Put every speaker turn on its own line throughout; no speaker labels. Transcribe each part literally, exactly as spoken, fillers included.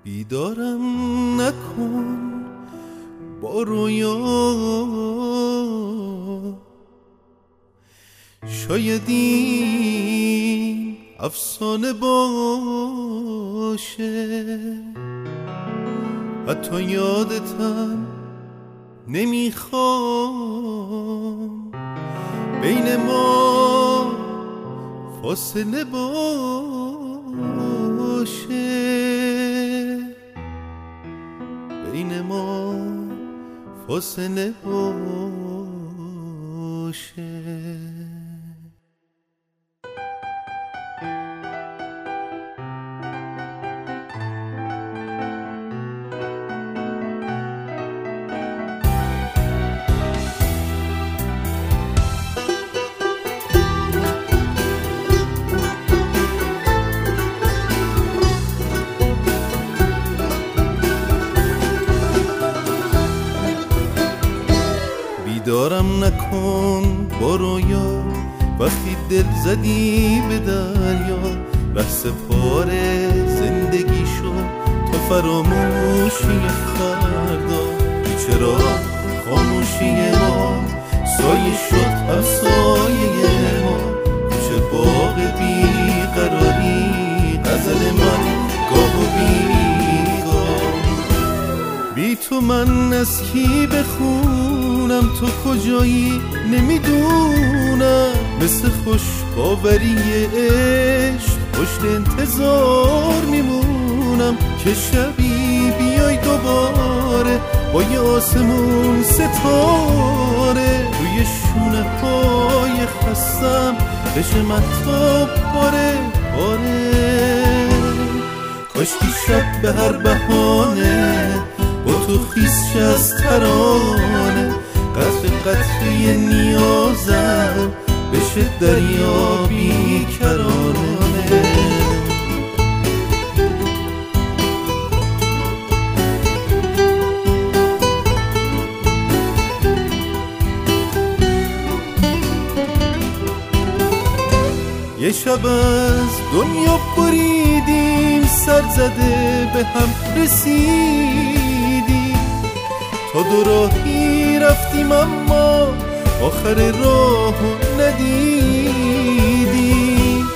بیدارم نکن با رویا، شاید این افسانه باشه، حتی یادتم نمیخوام بین ما فاصله باشه، بین ما فاصله باشه. بیدارم نکن با رویا، وقتی دل زدی به دریا، لحظه پاره زندگی شد تا فراموشی فردا. چرا خاموشی ما سایه شد همسایه ما، چه باغ بیقراری غزل من گاه و بیگاه. بی تو من از کی بخونم، تو کجایی نمیدونم، مثل خوشباوری عشق پشت انتظار میمونم که شبی بیای دوباره با یه آسمون ستاره، روی شونه های خستم بشه مهتاب باره باره. کاشکی شب به هر بهانه با تو خیس از ترانه، قطر قطره نیازم بشه دریا بی کرانه. یه شب از دنیا بریدیم، سر زده به هم رسیدیم، تا دو راهی رفتیم اما آخر راه ندیدیم.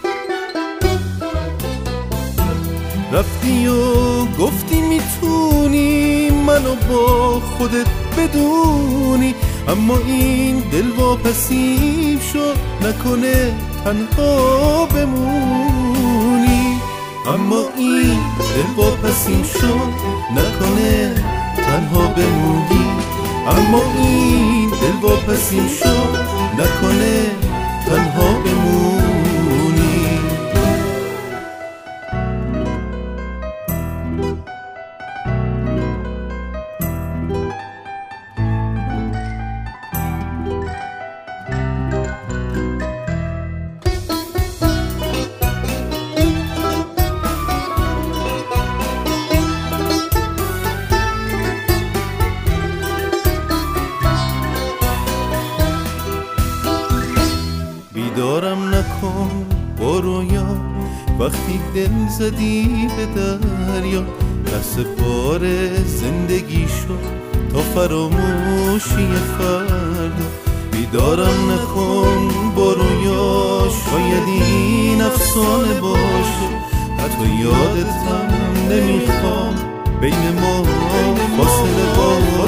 رفتی و گفتی میتونی منو با خودت بدونی، اما این دل واپسیم شد نکنه تنها بمونی، اما این دل واپسیم شد نکنه تنها بمونی، اما این دل واپسیم شد نکنه تنها بمونی. بیدارم نکن با رویا، وقتی دل زدی به دریا، لحظه پاره زندگی شد تا فراموشی فردا. بیدارم نکن با رویا، شاید این افسانه باشه، حتی یادتم نمیخوام بین ما فاصله باشه.